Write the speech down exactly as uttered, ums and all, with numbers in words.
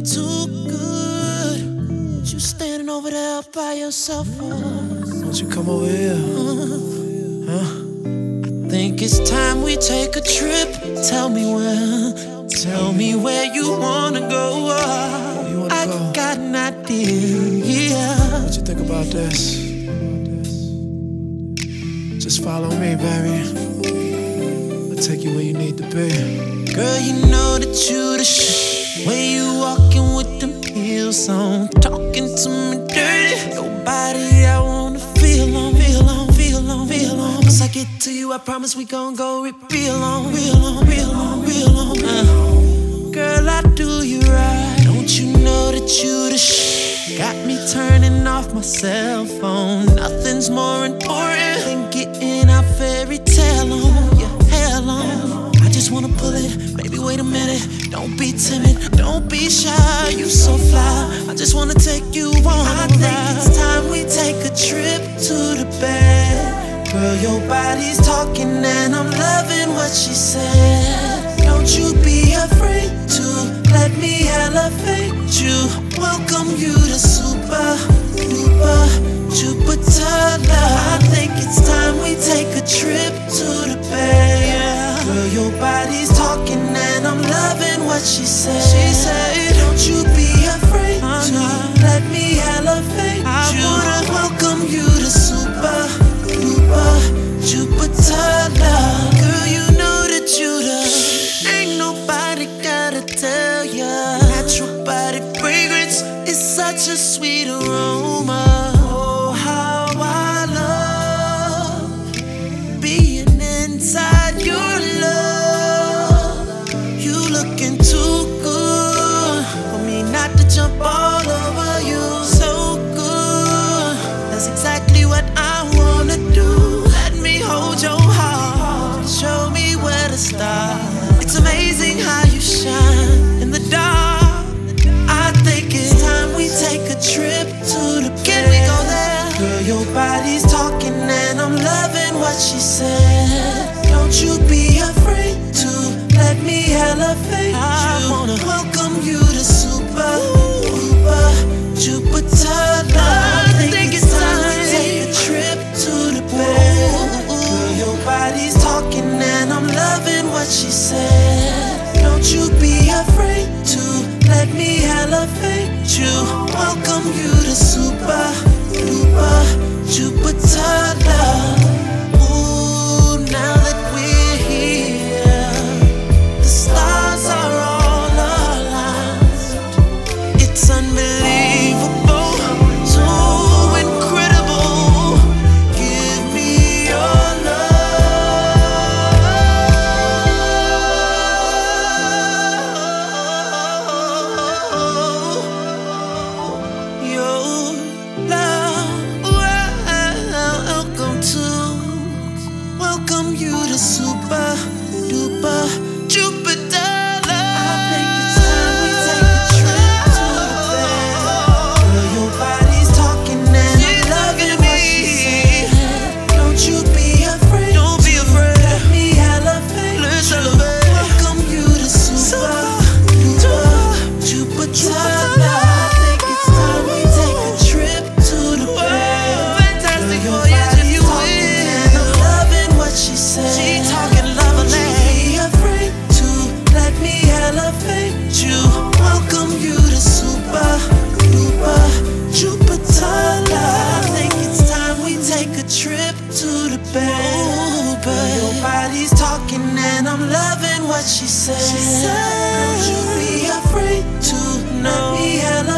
too good. What you standing over there by yourself for? Won't you come over here? Uh, Huh? Think it's time we take a trip. Tell me where, tell me where you wanna go. Where you wanna I go? got an idea, yeah. What you think about this? Just follow me, baby. I'll take you where you need to be. Girl, you know that you the shh. When you walking with them heels on, talking to me dirty. Your body, I wanna feel on, feel on, feel on, feel on. Once I get to you, I promise we gon' go real on, real on, real on, real on. Uh. Girl, I do you right. Don't you know that you the shh? Got me turning off my cell phone. Nothing's more important than getting our fairy tale on. Yeah, hell on. I just wanna pull it. Baby, wait a minute. Don't be timid. Don't be shy. You so fly. I just wanna take you on. I think it's time we take a trip to the bed. Girl, your body's talking and I'm loving what she said. Don't you be afraid to let me elevate you. Welcome you to super duper Jupiter love. I think it's time we take a trip to the bay. Yeah. Girl, your body's talking and I'm loving what she said. She said, don't you be afraid uh, to nah. let me elevate I you. Wanna welcome you to super duper Jupiter love. Girl, you know that you the ain't nobody gotta tell ya. Natural body fragrance is such a sweet aroma. Oh, how I love being inside your love. You looking too good for me not to jump all over you. So good, that's exactly what I wanna do. Let me hold your heart, show me where to start. It's amazing how you shine in the dark. I think it's time we take a trip to the bed. Can we go there? Girl, your body's talking and I'm loving what she said. Don't you be afraid to let me elevate you. I wanna welcome you to super duper Jupiter love. I think it's time we take a trip to the bed. Girl, your body's talking and I'm loving what she said. Don't you be afraid to let me elevate you. Welcome you to super duper Jupiter love. Ooh, now that we're here, the stars are all aligned. It's unbelievable, so incredible. Give me your welcome you to super duper Jupiter love. I think it's time we take a trip to the bed. Girl, your body's talking and I'm loving what she said. Don't you be afraid. Don't be afraid. Let me elevate. Let's elevate. Welcome you to super duper Jupiter love. I think it's time we take a trip to the bed. Fantastic for you. She said, she talking lovely. Don't you be afraid to let me elevate you. Welcome you to super duper Jupiter love. I think it's time we take a trip to the bed. Your body's talking and I'm loving what she said. She said, don't you be afraid to let me elevate